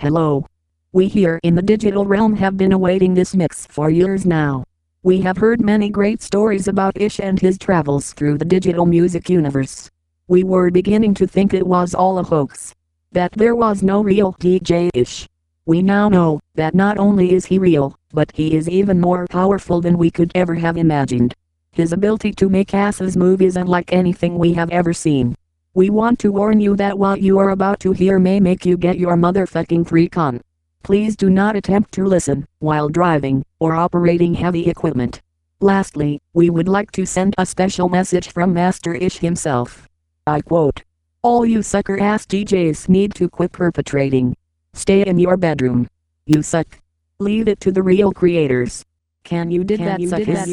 Hello. We here in the digital realm have been awaiting this mix for years now. We have heard many great stories about Ish and his travels through the digital music universe. We were beginning to think it was all a hoax, that there was no real DJ Ish. We now know that not only is he real, but he is even more powerful than we could ever have imagined. His ability to make asses move is unlike anything we have ever seen. We want to warn you that what you are about to hear may make you get your motherfucking freak on. Please do not attempt to listen while driving or operating heavy equipment. Lastly, we would like to send a special message from Master Ish himself. I quote, "All you sucker ass DJs need to quit perpetrating. Stay in your bedroom. You suck. Leave it to the real creators." Can you did that suckers?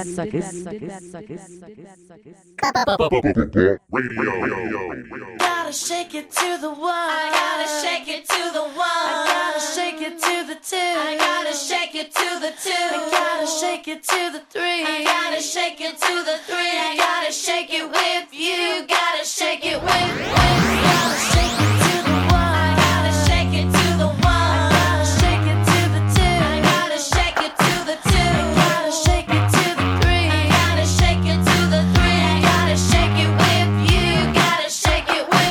Gotta shake it to the one. I gotta shake it to the one. I gotta shake it to the two. I gotta shake it to the two. I gotta shake it to the three. I gotta shake it to the three. I gotta shake it with you. Gotta shake it with. Gotta shake it to the one. I gotta shake it to the one. I gotta shake it to the two. I gotta shake it to the two. I gotta shake it to the three. I gotta shake it to the three. I gotta shake it with you. Gotta shake it with.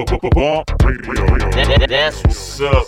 Radio. That's what's up.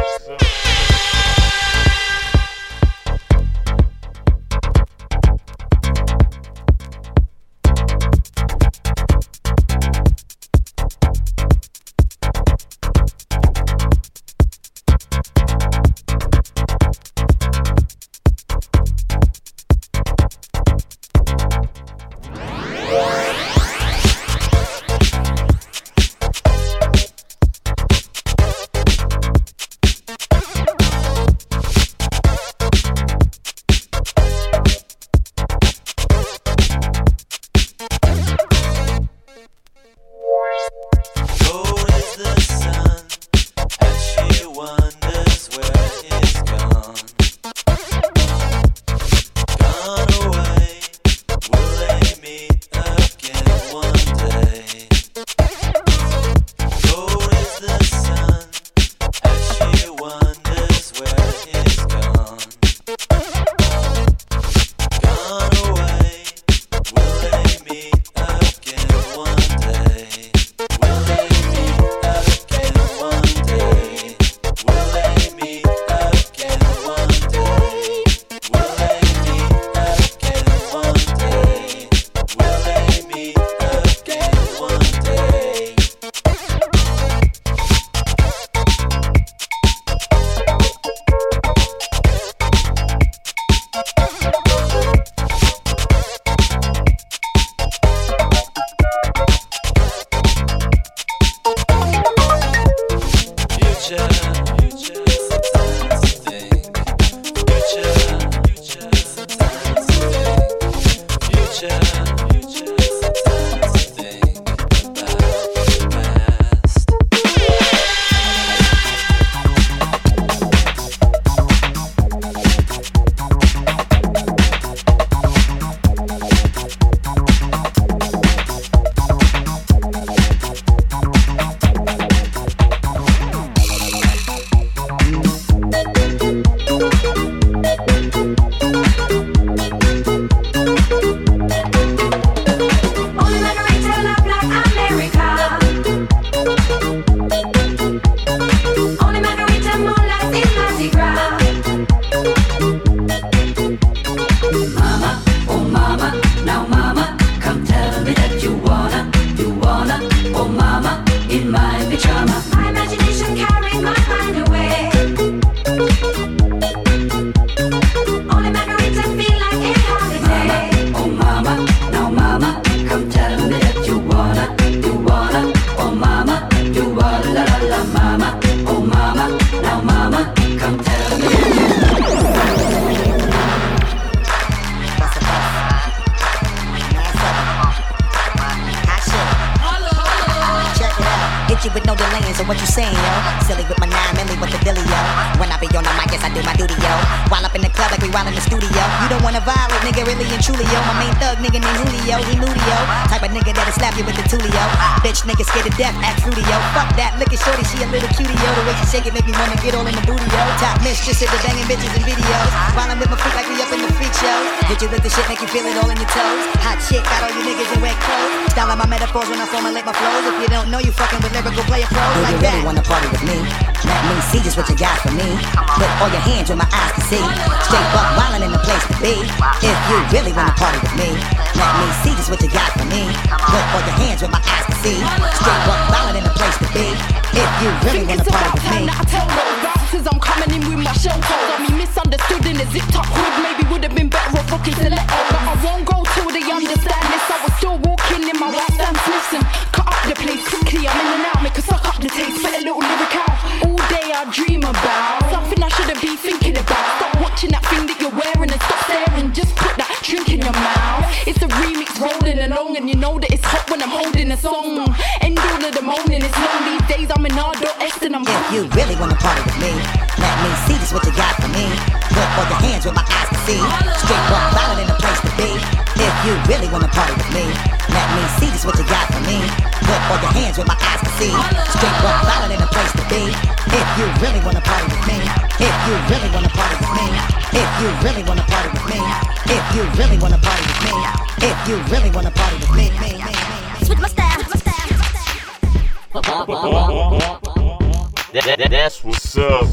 you with no delaying, so what you saying, yo? Silly with my 9 milli, what's the billy, yo? When I be on the mic, yes, I do my duty, yo. While up in the club like we while in the studio. You don't wanna violate, nigga, really and truly, yo. My main thug, nigga named Julio, he moody, yo. Type of nigga that'll slap you with the tulio. Bitch, nigga scared to death, act fruity, yo. Fuck that, look at shorty, she a little cutie, yo. The way she shake it make me wanna get all in the booty, yo. Top mistress, sit there banging bitches in videos. While I'm with my freak like we up in the freak show. Did you lick the shit, make you feel it all in your toes? Hot shit, got all you niggas in wet clothes. Style of my metaphors when I formulate my flows. If you don't know, you fucking with lyrical player pros like that. Do you really wanna party with me? Let me see just what you got for me. Put all your hands where my eyes can see. Straight buck wildin' in the place to be. If you really wanna party with me, let me see just what you got for me. Put all your hands where my eyes can see. Straight buck wildin' in the place to be. If you really wanna party with me. I tell those bastards I'm coming in with my shell toes. Got me misunderstood in a zipped up hood. Maybe would've been better off fucking to let out. But I won't go till they understand this. I was still walking in my white Stan Smiths and cut up the place quickly. I'm in and out, make a suck up the taste, spit a little lyric out. All day I dream about something I shouldn't be thinking about. Stop watching that thing that you're wearing and stop staring. Just put that drink in your mouth. It's a remix rolling along, and you know that it's hot when I'm holding a song. End all of the moaning, it's long these days. I'm in R.S and I'm. If you really wanna party with me, let me see just what you got for me. Put all your hands where my eyes can see. Straight walk violent in the place to be. If you really wanna party with me, let me see just what you got for me. Put all your hands where my eyes can see. Straight walk violent in the place to be. If you really wanna party with me, if you really wanna party with me, if you really wanna party with me, if you really wanna party with me, if you really wanna party with me, Switch my style, switch my style. That's what's up.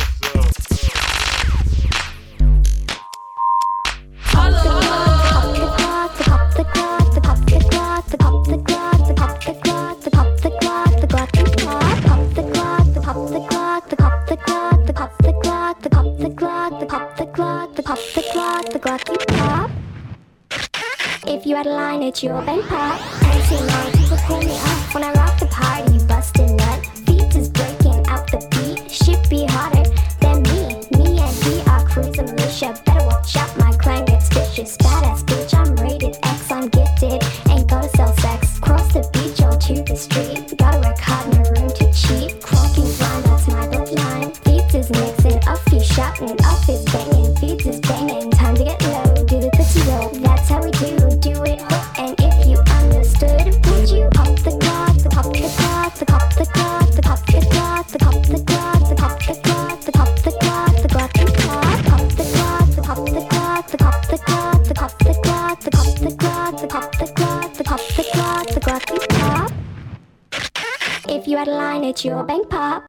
If you had a line at your bank pop, I see more people pull me off when I rock the party, bust a nut. Beat is breaking out the beat, shit be harder than me. Me and he are cruising militia. Better watch out, my clan gets vicious. Badass bitch, I'm rated X, I'm gifted. Ain't gotta sell sex. Cross the beach or to the street. Gotta work hard, no room to cheat. Croaking blind, that's my bloodline. Beats is mixing, up he's shouting, up is banging. Beats is banging, time to get low. Do the tootsie roll, that's how we do. Do it hook, and if you understood, would you pop the clock, the pop the clock, the pop the clock, the pop the clock, the pop the clock, the pop the clock, the pop the clock, the clock, the clock, pop the clock, the pop the clock, the pop the clock, the pop the clock, the pop the clock, the pop the clock, the pop the clock, the clock, the pop. If you had a line at your bank pop.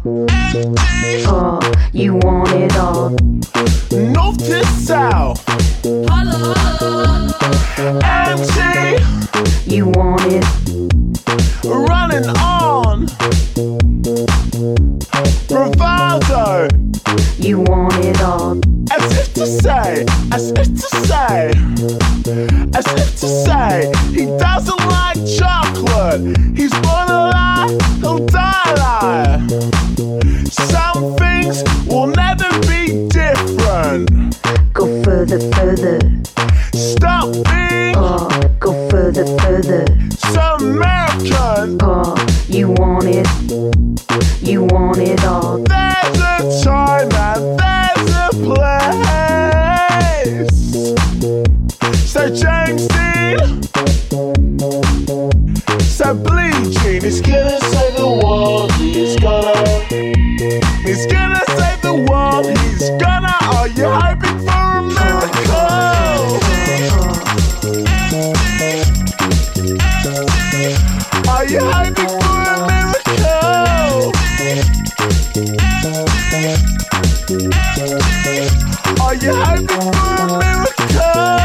You want it all. North to south. Empty. You want it. Running on. Bravado. You want it all. As if to say, as if to say, as if to say, he doesn't like chocolate. He's born a lie, he'll die a liar. Some things will never be different. Go further, further. Stop being Go further, further. so American. You want it. You want it all. There's a time and there's a place. So James Dean, so Billie Jean, he's gonna save the world. He's gonna save the world. He's gonna. Are you hoping for a miracle? Are you hoping for a miracle? Are you hoping for a miracle?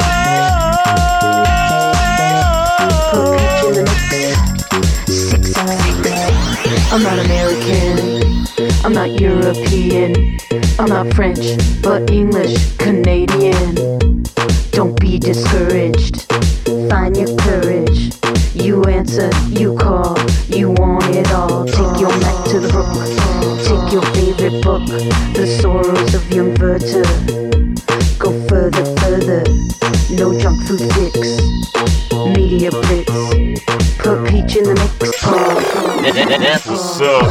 I'm not American, I'm not European, I'm not French, but English, Canadian. Don't be discouraged, find your courage. You answer, you call, you want it all. Take your Mac to the brook, take your favorite book, The Sorrows of Young Werther. Go further, further, no junk food fix. Media blitz, put peach in the mix. That's what's up.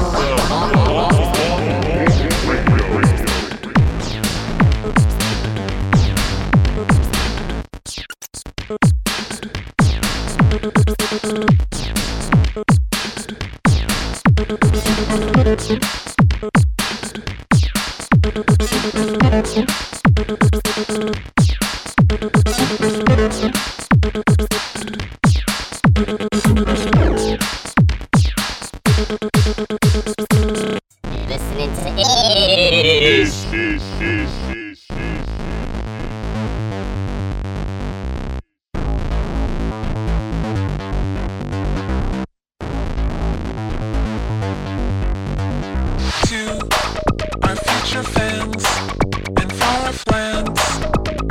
Listening to To our future fans and far off lands,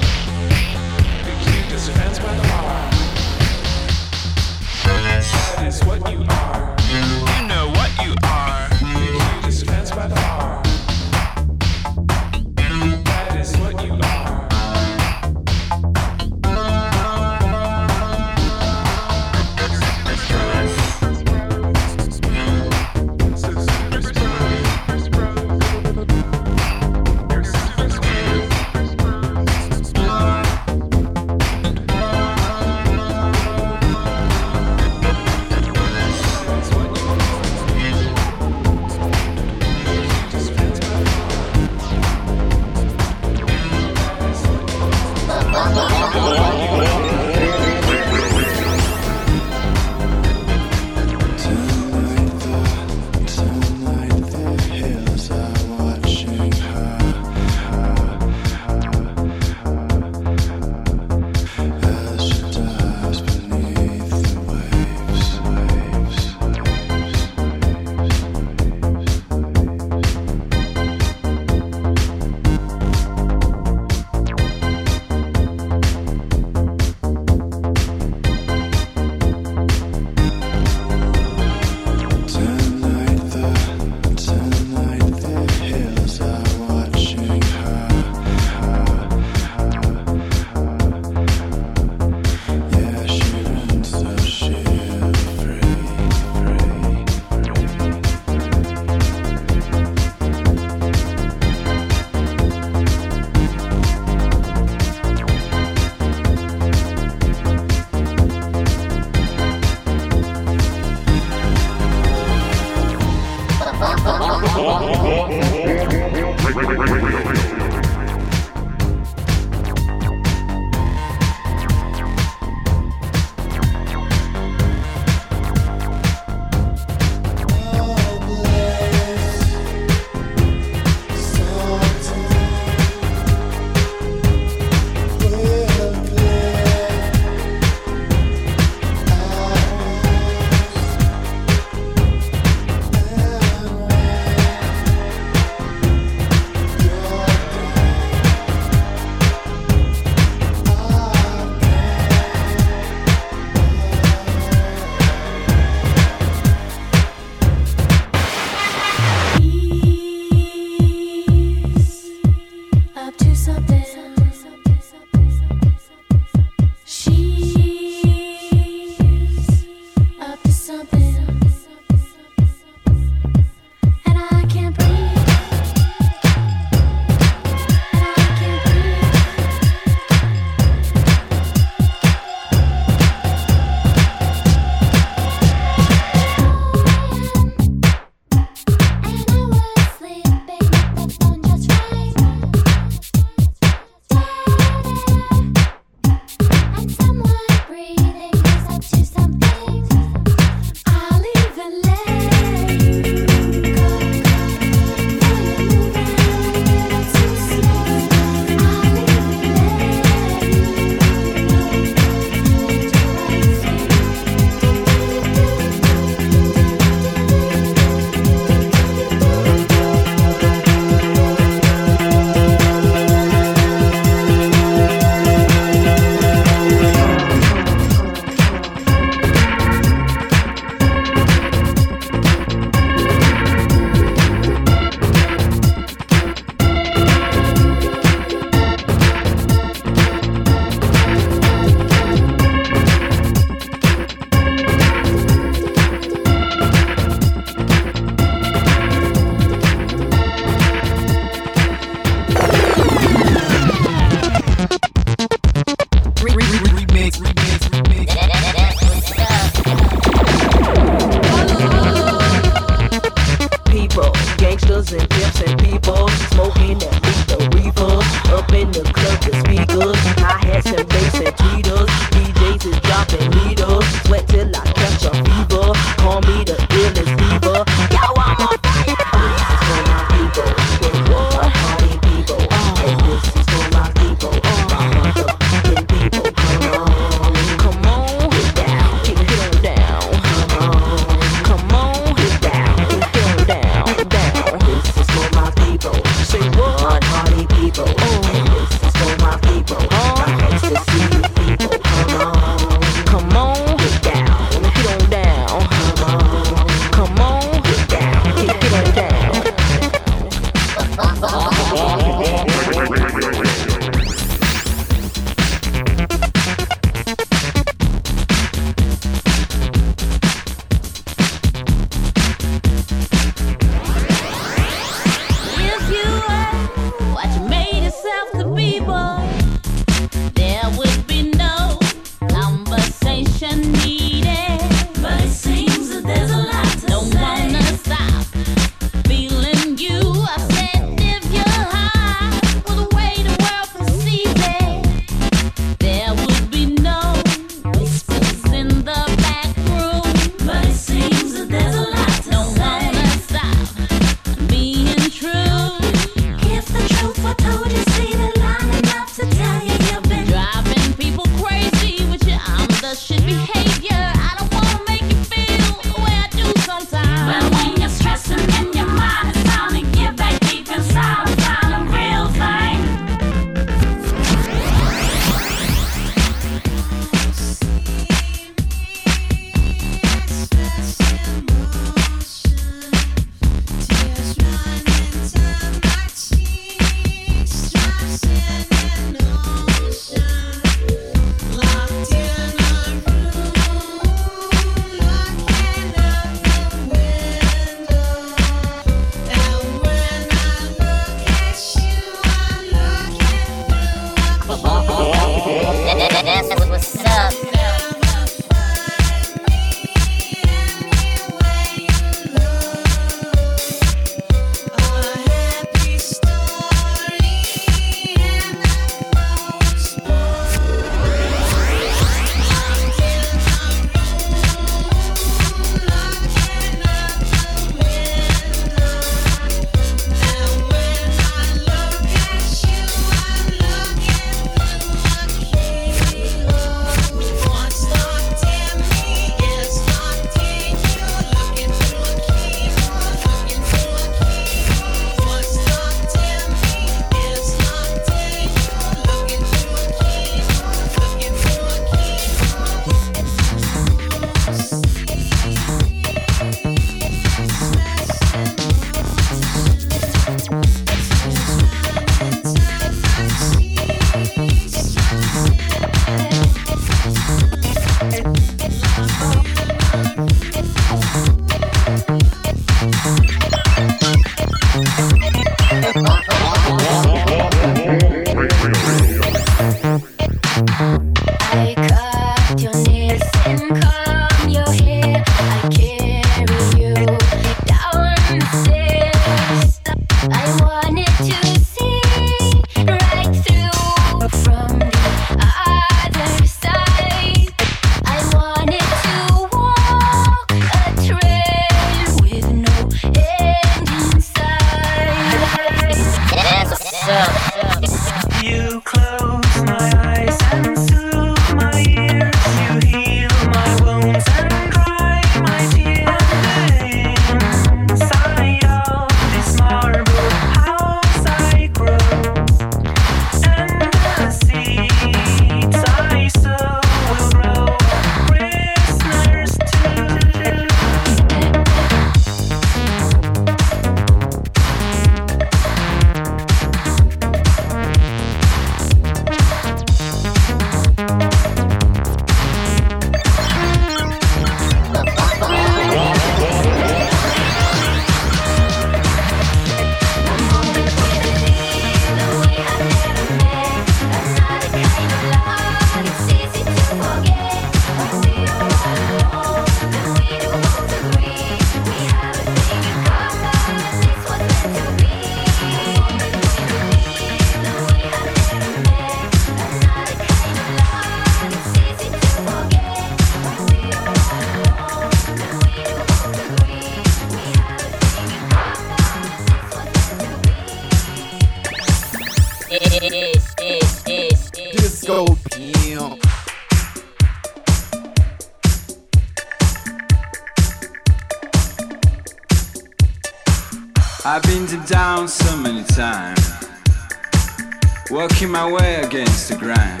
I've been deep down so many times, working my way against the grind,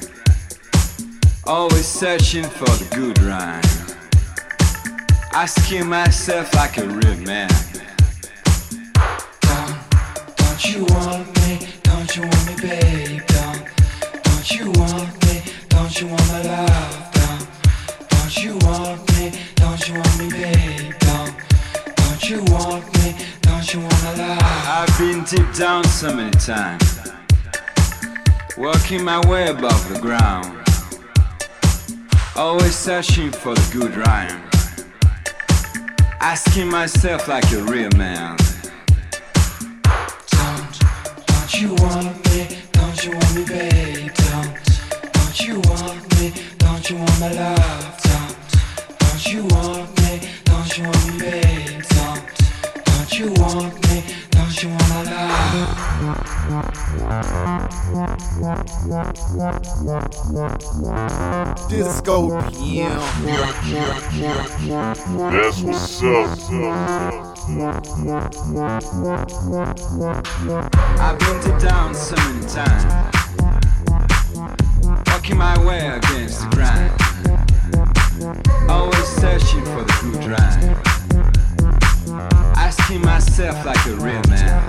always searching for the good rhyme, asking myself like a real man. Don't you want me? Don't you want me, babe? Don't you want me? Don't you want my love? Don't you want me? Don't you want me, babe? Don't you want me? Don't you want my love? I've been deep down so many times, working my way above the ground, always searching for the good rhyme, asking myself like a real man. Don't you want me? Don't you want me, babe? Don't you want me? Don't you want my love? Don't you want me? Don't you want me, babe? Don't you want me? Don't you want my love? Disco PM. That's what's up. I've been deep down so many times, walking my way against the grind, always searching for the good rhyme, asking myself like a real man.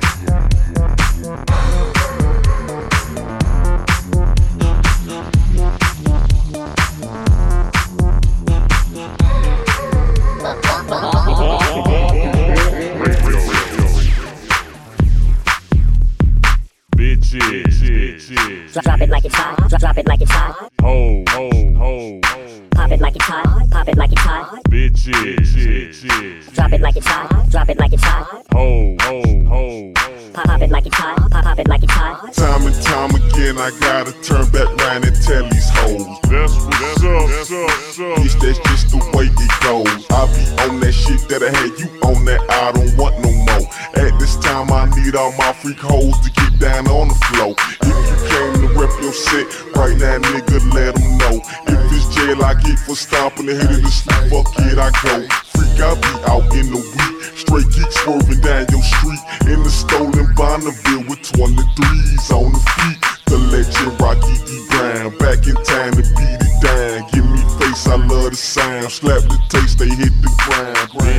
Drop it like it's hot. Drop it like it's hot. Ho, ho, ho. Pop it like it's hot. Pop it like it's hot. Bitches. Drop it like it's hot. Drop it like it's hot. Ho, ho, ho. Pop it like it's hot. Pop it like it's hot. Time and time again, I gotta turn back round and tell these hoes. That's what's up. Bitch, that's just the way it goes. I be on that shit that I had you on that I don't want no more. At this time, I need all my freak hoes to get down on the floor. If you came to rep your set, right now, nigga, let them know. If it's jail, I get for stomping the head of the sleep. Fuck it, I go. Freak, I be out in the week. Straight geek swerving down your street. In the stolen Bonneville with 23s on the feet. The legend Rocky E. Brown, back in time to beat it down. Give me face, I love the sound. Slap the taste, they hit the ground.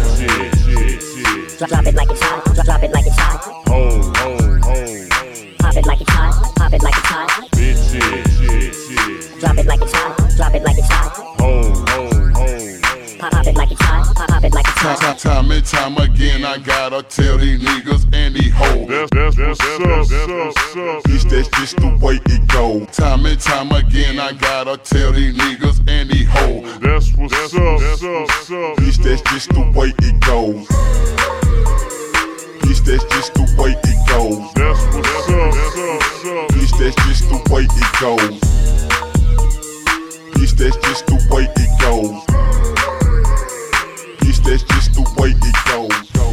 Drop it like it's hot. Drop it like it's hot. Ho, ho, ho. Pop it like it's hot. Pop it like it's hot. Bitches. Drop it like it's hot. Drop it like it's hot. Ho, ho, ho. Pop it like it's hot. Pop it like it's hot. Time and time again, I gotta tell these niggas and these hoes. That's what's up. Bitch, that's just the way it goes. Time and time again, I gotta tell these niggas and these hoes. That's what's up. Bitch, that's just the way it goes. Bitch, that's just the way it goes. That's what's up. Bitch, that's just the way it goes. Bitch, that's just the way it goes. Bitch, that's just the way it goes.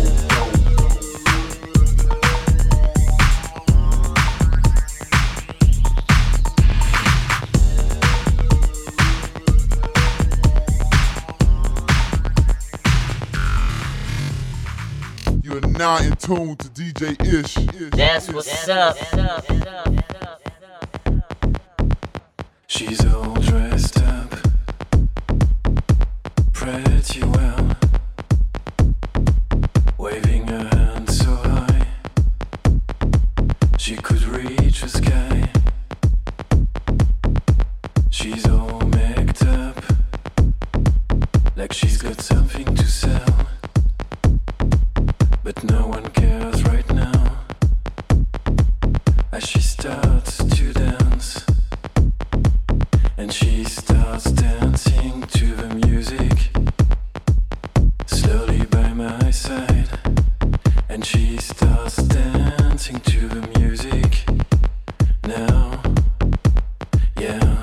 You're now in tune to DJ Ish. That's what's up. She's all dressed up, pretty well, waving her hand so high she could reach the sky. She's all made up, like she's got something to sell, but no one cares right now as she starts to dance. And she starts dancing to the music, slowly by my side. And she starts dancing to the music now, yeah.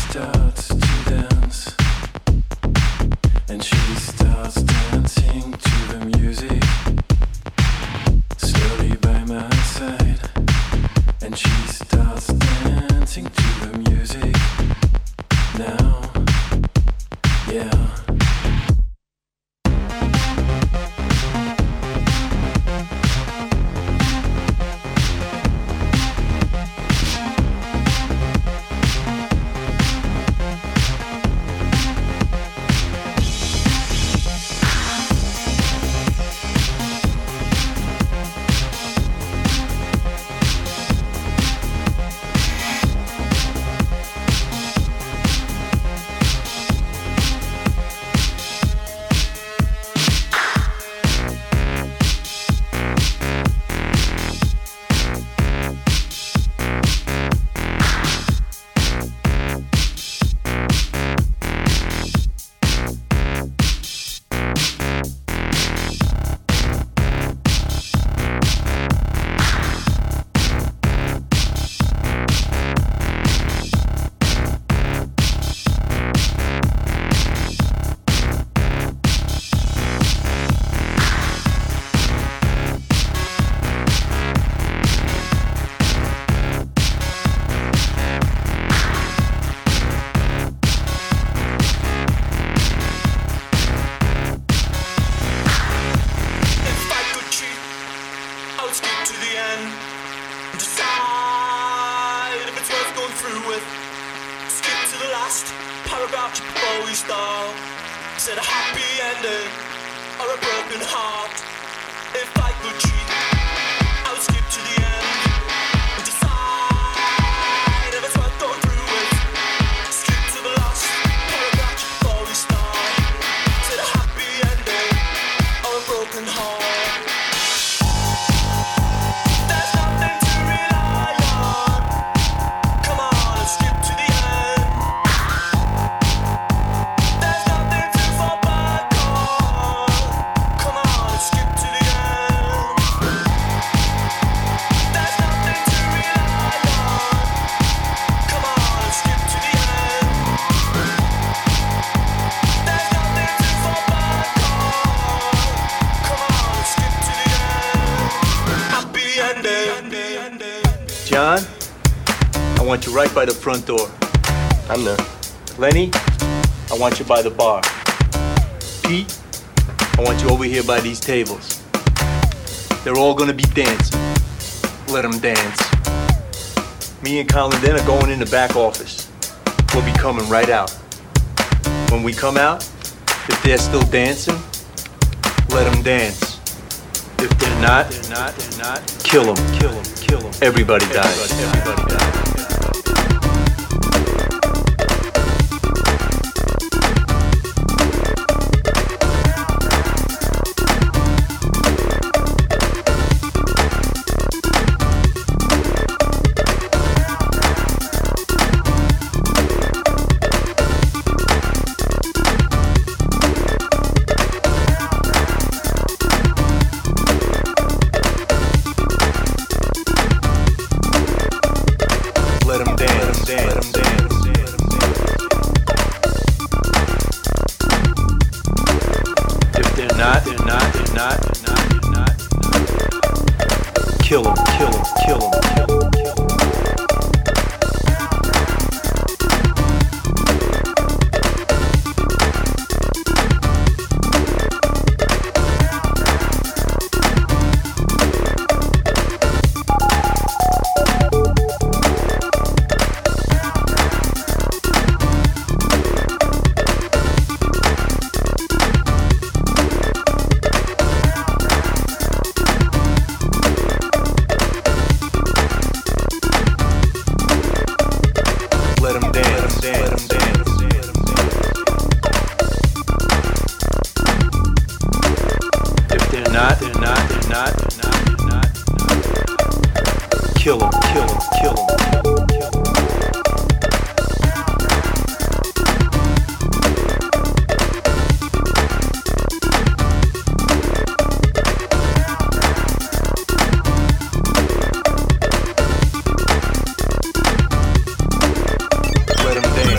starts to dance, and she starts dancing to the music, slowly by my side, and she starts dancing to the music now, yeah. John, I want you right by the front door. I'm there. Lenny, I want you by the bar. Pete, I want you over here by these tables. They're all gonna be dancing. Let them dance. Me and Colin then are going in the back office. We'll be coming right out. When we come out, if they're still dancing, let them dance. If they're not, kill them. Everybody dies. Everybody dies. Kill him.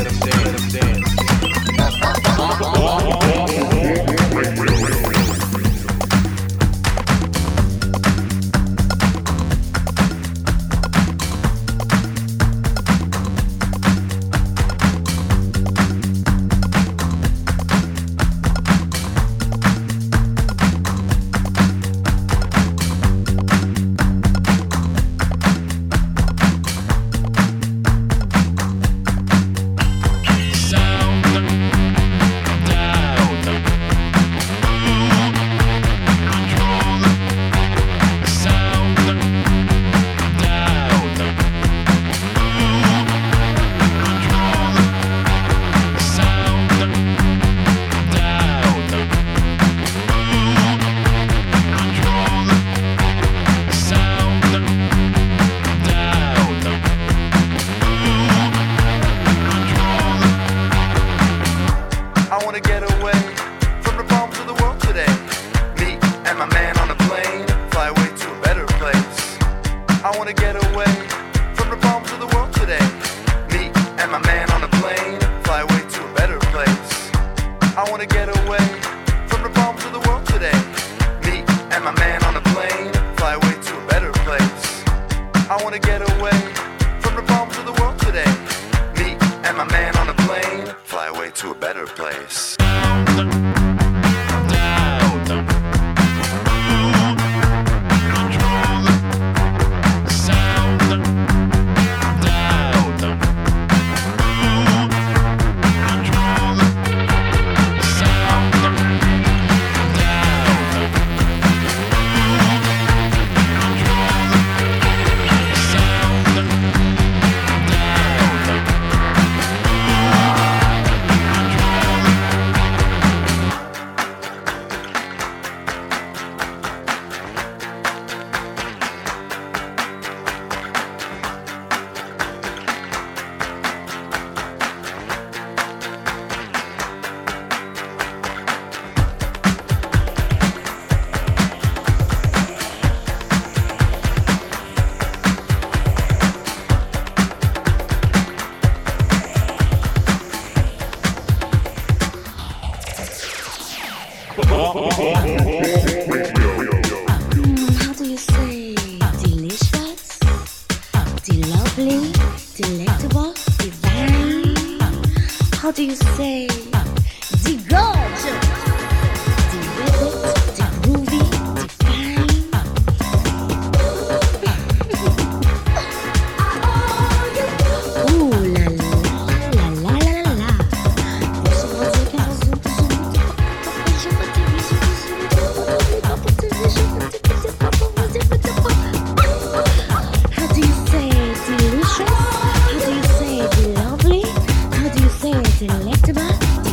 How do you say delicious, lovely, delectable, divine? How do you say gorgeous, ribbit, groovy, divine? Ooh la la la la la la. Você pode dizer que é azul, how do you say delicious? How do you say lovely? How do you say delectable?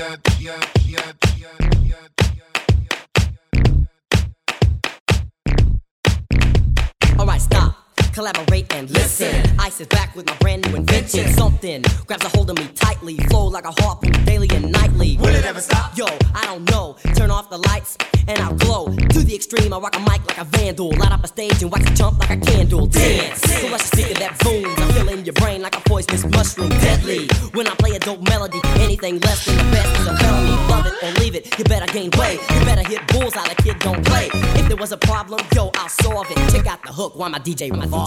Alright, stop. Collaborate and listen. I sit back with my brand new invention. Something grabs a hold of me tightly, flow like a harpoon daily and nightly. Will it ever stop? Yo, I don't know. Turn off the lights and I'll glow. To the extreme, I rock a mic like a vandal. Light up a stage and wax a chump like a candle. Dance. So let's speak of that boom. I feel in your brain like a poisonous mushroom. Deadly. When I play a dope melody, anything less than the best is a felony. Love it or leave it. You better gain weight. You better hit bullseye. The kid don't play. If there was a problem, yo, I'll solve it. Check out the hook while my DJ revolves.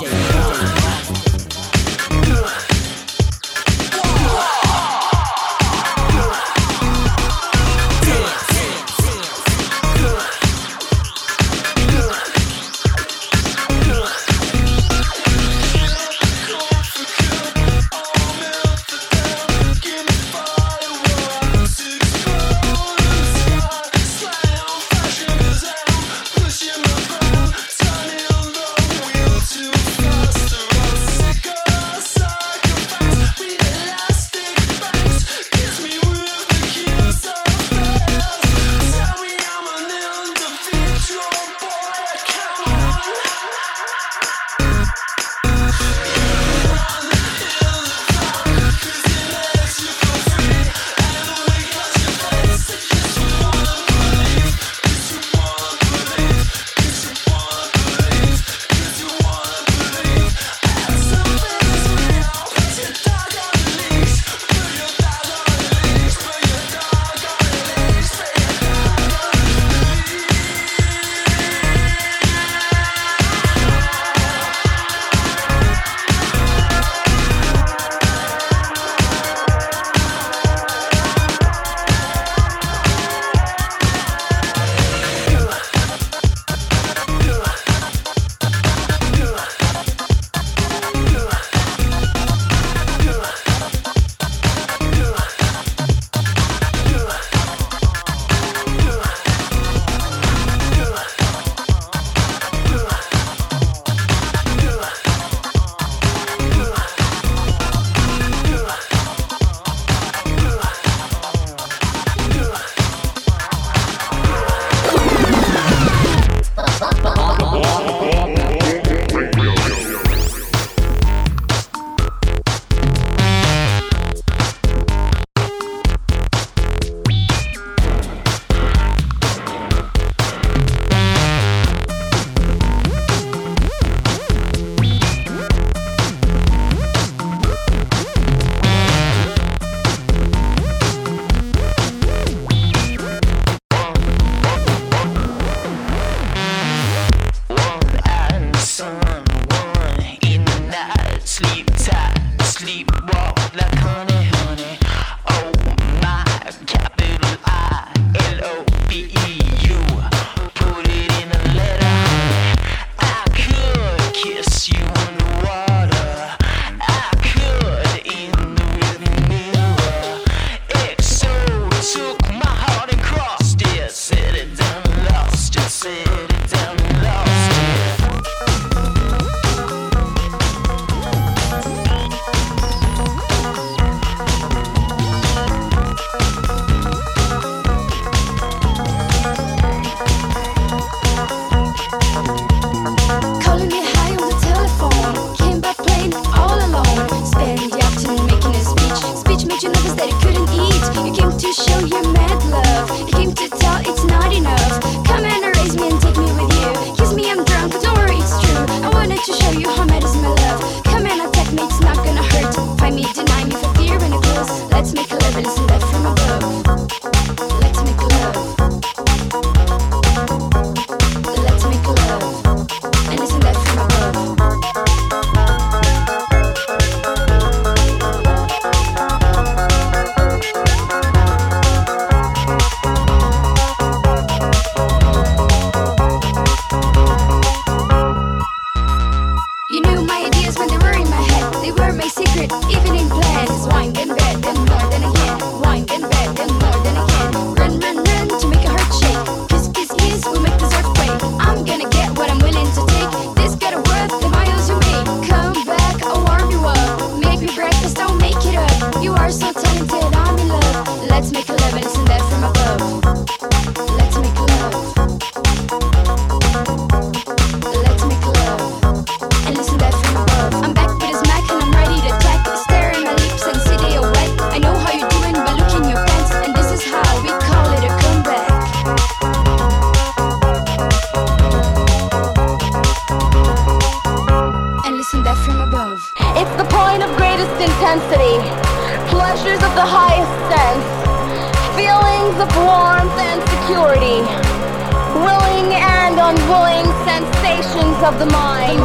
feelings of warmth and security, willing and unwilling sensations of the mind.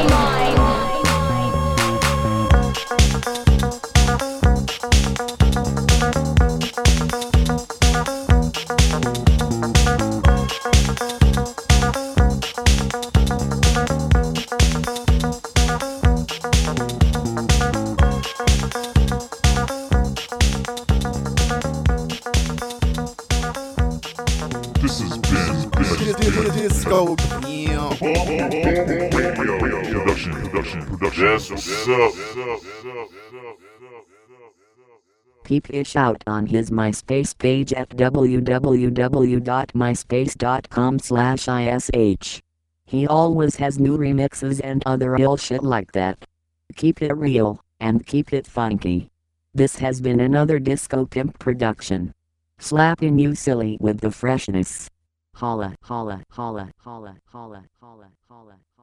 This has been Disco. Production. Yes, what's up? Keep Ish out on his MySpace page at www.myspace.com/ish. He always has new remixes and other ill shit like that. Keep it real, and keep it funky. This has been another Disco Pimp production. Slapping you silly with the freshness. Holla, holla, holla, holla, holla, holla, holla.